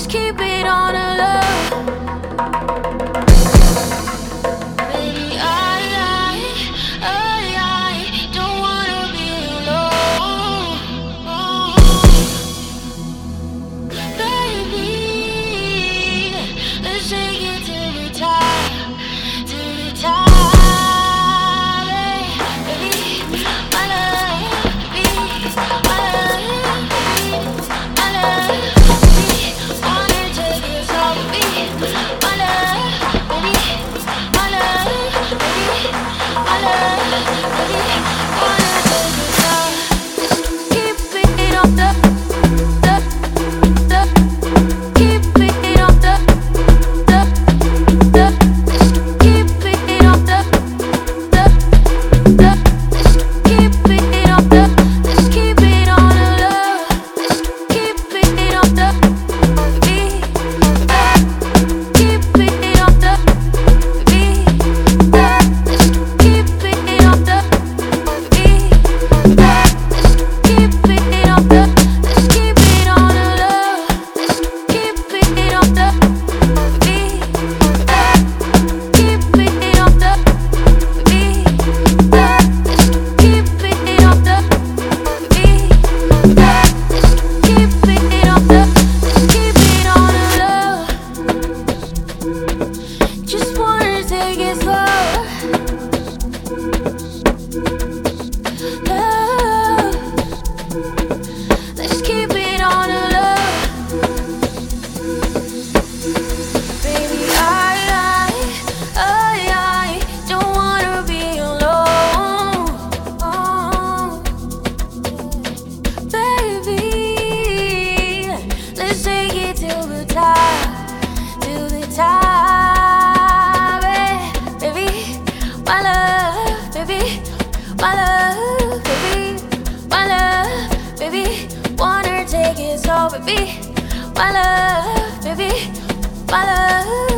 keep it on a low. Baby, I don't wanna be alone. Baby, let's take it till we die, till we die. Baby, my love, baby, my love, baby, my love, baby, wanna take it slow, baby, my love, baby, my love, baby, my love, baby, wanna take it slow. Keep it on the keep it on the keep it on the keep it on the let's keep it on the low. Let's keep it on the beat. Keep it on the beat. Let's keep it on the beat. Let's keep it on the let's keep it on the low. Let's keep it on the beat. Keep it on the beat. Let's keep it on the beat. Let's keep it on the let's keep it on the low. Just wanna take it slow. Let's keep it on the low. Baby, I don't wanna be alone. Baby, let's take it till we die, till we die. Baby, my love, baby, my love, baby, my love, baby, wanna take it slow, baby, my love, baby, my love.